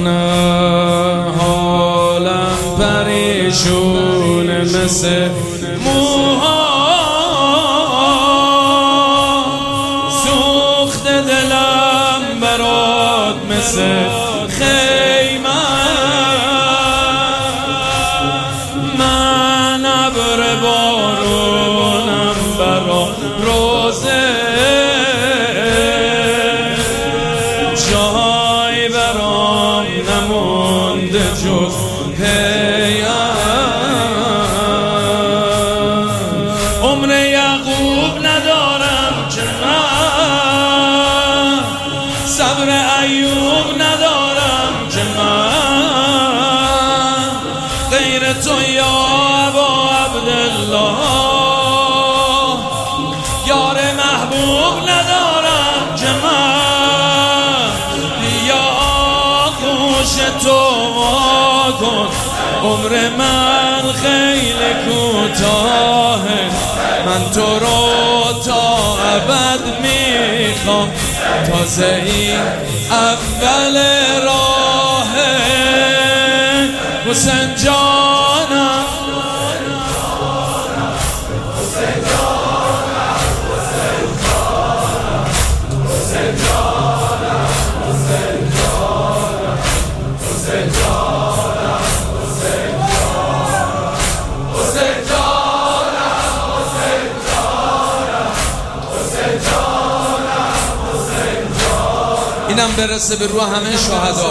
نه حالم پریشونه مثل موها، سوخت دلم برات مثل خیمه، من ابر بارونم برا روزه، جای برام نمونده جز عمر یعقوب ندارم که من، صبر ایوب ندارم که من، غیر تو یا ابا عبدالله، یار محبوب ندارم که من، یا آغوش تو واکن، عمر من خیلی کوتاهه، من تو رو تا ابد میخوام، تازه این اول راهه، حسین جانم اینم برسه به روح همه شهدا،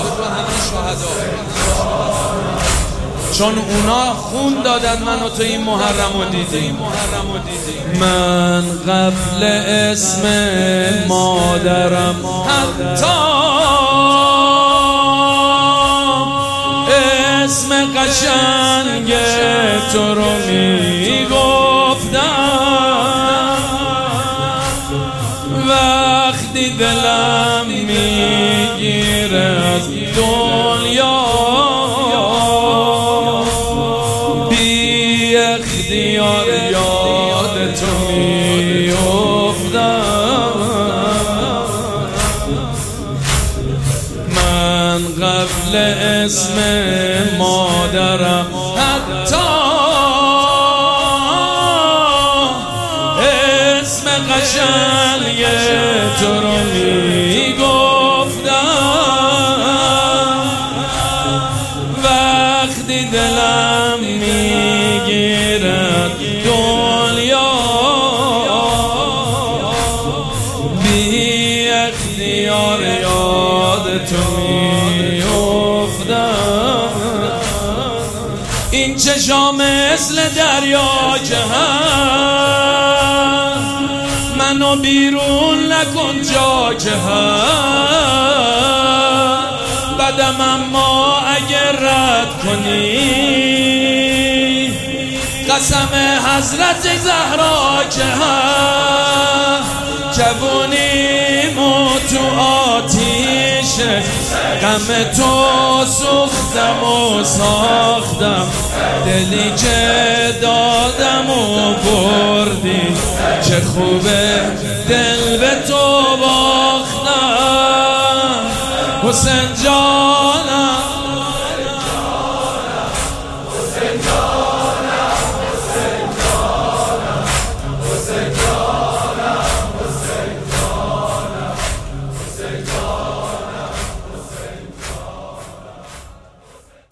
چون اونا خون دادن منو تو این محرم و دیدیم. من قبل اسم مادرم حتی اسم قشنگ تو رو میگفتم، وقتی دلم میگیره از دنیا، بی اختیار یاد تو میافتم، من قبل اسم مادرم حتی اسم قشنگ تو رو میگفتم، وقتی دلم میگیرد دنیا، بی اختیار یاد تو میافتم، این چشا مثل دریا که هست، منو بیرون نکن جا که هست، بدم اما اگر رد کنی، قسم حضرت زهرا که هست، جوونیمو تو آتیشه غم تو سوختم و ساختم، دلی که دادم و بردی، چه خوبه دل به تو باختم، حسین جان